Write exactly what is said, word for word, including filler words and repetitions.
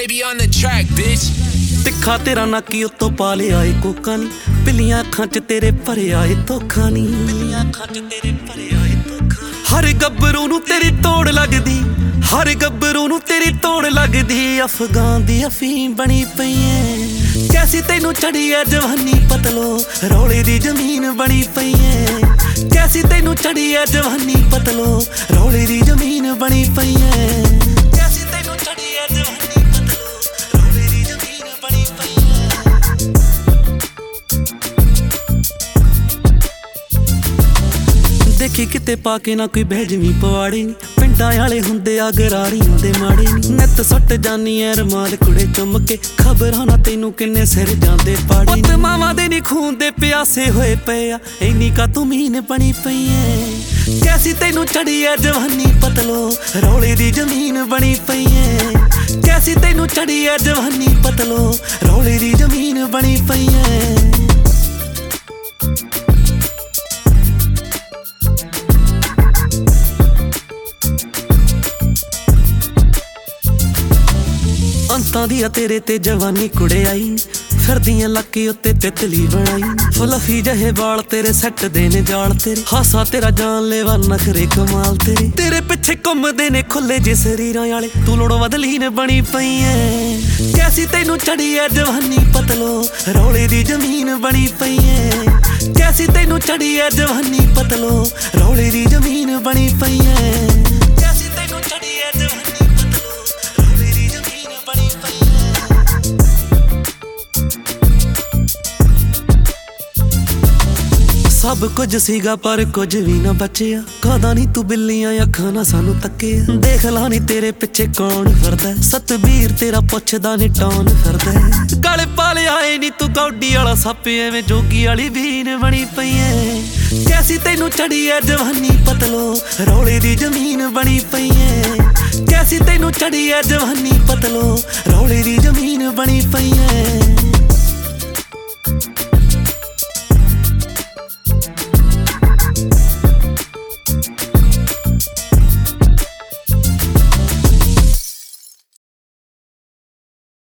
Baby on the track, bitch. ਤਿੱਖਾ ਤੇਰਾ ਨਾਕੀ ਉੱਤੋਂ ਪਾ ਲਿਆ ਏ ਕੋਕਾ ਨੀ, ਪਿੱਲੀਆਂ ਅੱਖਾਂ 'ਚ ਤੇਰੇ ਭਰਿਆ ਏ ਧੋਖਾ ਨੀ, ਪਿੱਲੀਆਂ ਅੱਖਾਂ 'ਚ ਤੇਰੇ ਭਰਿਆ ਏ ਧੋਖਾ। ਹਰ ਗੱਭਰੂ ਨੂੰ ਤੇਰੀ ਤੋੜ ਲੱਗਦੀ, ਹਰ ਗੱਭਰੂ ਨੂੰ ਤੇਰੀ ਤੋੜ ਲੱਗਦੀ। ਅਫਗਾਨ ਦੀ ਅਫੀਮ ਬਣੀ ਪਈ ਐ, ਕੈਸੀ ਤੈਨੂੰ ਚੜੀ ਐ ਜਵਾਨੀ ਪਤਲੋ, ਰੌਲੇ ਦੀ ਜ਼ਮੀਨ ਬਣੀ ਪਈ ਐ। ਕੈਸੀ ਤੈਨੂੰ ਚੜੀ ਐ ਜਵਾਨੀ ਪਤਲੋ, ਰੌਲੇ ਦੀ ਜ਼ਮੀਨ ਬਣੀ ਪਈ ਐ। ਕੈਸੀ ਤੈਨੂੰ ਚੜੀ ਐ ਜਵਾਨੀ ਪਤਲੋ, ਰੌਲੇ ਦੀ ਜ਼ਮੀਨ ਬਣੀ ਪਈ ਐ। ਦੇਖੀ ਕਿਤੇ ਪਾ ਕੇ ਨਾ ਕੋਈ ਬਹਿਜਵੀਂ ਪਵਾੜੇ ਨੀ, ਪਿੰਡਾਂ ਵਾਲੇ ਹੁੰਦੇ ਆ ਗਰਾਰੀਆਂ ਦੇ ਮਾੜੇ ਨੀ। ਨਿੱਤ ਸੁੱਟ ਜਾਨੀ ਐ ਰਮਾਲ ਕੁੜੇ ਚੁੰਮ ਕੇ, ਖਬਰਾਂ ਨਾ ਤੈਨੂੰ ਕਿੰਨੇ ਸਿਰ ਜਾਂਦੇ ਪਾੜੇ। ਪੁੱਤ ਮਾਵਾਂ ਦੇ ਨੀ ਖੂਨ ਦੇ ਪਿਆਸੇ ਹੋਏ ਪਏ ਆ, ਇੰਨੀ ਕਾ ਤੂੰ ਮੀਨ ਬਣੀ ਪਈ ਐ। ਕੈਸੀ ਤੈਨੂੰ ਚੜੀ ਐ ਜਵਾਨੀ ਪਤਲੋ, ਰੌਲੇ ਦੀ ਜ਼ਮੀਨ ਬਣੀ ਪਈ ਐ। ਕੈਸੀ ਤੈਨੂੰ ਚੜੀ ਐ ਜਵਾਨੀ ਪਤਲੋ, ਰੌਲੇ ਦੀ ਜ਼ਮੀਨ ਬਣੀ ਪਈ ਐ। ਅੰਤਾਂ ਦੀ ਆ ਤੇਰੇ ਤੇ ਜਵਾਨੀ ਕੁੜੇ ਆਈ, ਫਿਰਦੀਆਂ ਲੱਕੀ ਉੱਤੇ ਤਿਤਲੀ ਬਣਾਈ। ਫਲਫੀ ਜਿਹੇ ਵਾਲ ਤੇਰੇ ਸੱਟ ਦੇ ਨੇ ਜਾਲ ਤੇਰੇ, ਹਾਸਾ ਤੇਰਾ ਜਾਨ ਲੈਵਾ ਨਖਰੇ ਕਮਾਲ ਤੇਰੇ। ਤੇਰੇ ਪਿੱਛੇ ਘੁੰਮਦੇ ਨੇ ਖੁੱਲੇ ਜੇ ਸਰੀਰਾਂ ਵਾਲੇ, ਤੂੰ ਲੋੜੋਂ ਬਦਲੀਨ ਬਣੀ ਪਈ ਐ। ਕੈਸੀ ਤੈਨੂੰ ਚੜੀ ਐ ਜਵਾਨੀ ਪਤਲੋ, ਰੌਲੇ ਦੀ ਜ਼ਮੀਨ ਬਣੀ ਪਈ ਐ। ਕੈਸੀ ਤੈਨੂੰ ਚੜੀ ਐ ਜਵਾਨੀ ਪਤਲੋ, ਰੌਲੇ ਦੀ ਜ਼ਮੀਨ ਬਣੀ ਪਈ ਐ। ਕੈਸੀ ਤੈਨੂੰ ਚੜੀ ਐ ਜਵਾਨੀ ਪਤਲੋ, ਰੌਲੇ ਦੀ ਜ਼ਮੀਨ ਬਣੀ ਪਈ ਐ। ਸਭ ਕੁਝ ਸੀਗਾ ਪਰ ਕੁਝ ਵੀ ਨਾ ਬਚਿਆ, ਕਦਾ ਨੀ ਤੂੰ ਬਿੱਲੀਆਂ ਅੱਖਾਂ ਨਾਲ ਸਾਨੂੰ ਤੱਕਿਆ। ਦੇਖ ਲਾ ਨੀ ਤੇਰੇ ਪਿੱਛੇ ਕੌਣ ਫਿਰਦਾ, ਸਤਬੀਰ ਤੇਰਾ ਪੁੱਛਦਾ ਨੀ ਟੌਨ ਫਿਰਦਾ। ਗਲ ਪਾ ਲਿਆ ਏ ਨੀ ਤੂੰ ਗੌਡੀ ਵਾਲਾ ਸੱਪ, ਐਵੇਂ ਜੋਗੀ ਵਾਲੀ ਬੀਨ ਬਣੀ ਪਈ ਐ। ਕੈਸੀ ਤੈਨੂੰ ਚੜੀ ਐ ਜਵਾਨੀ ਪਤਲੋ, ਰੌਲੇ ਦੀ ਜ਼ਮੀਨ ਬਣੀ ਪਈ ਐ। ਕੈਸੀ ਤੈਨੂੰ ਚੜੀ ਐ ਜਵਾਨੀ ਪਤਲੋ, ਰੌਲੇ ਦੀ ਜ਼ਮੀਨ ਬਣੀ ਪਈ ਐ।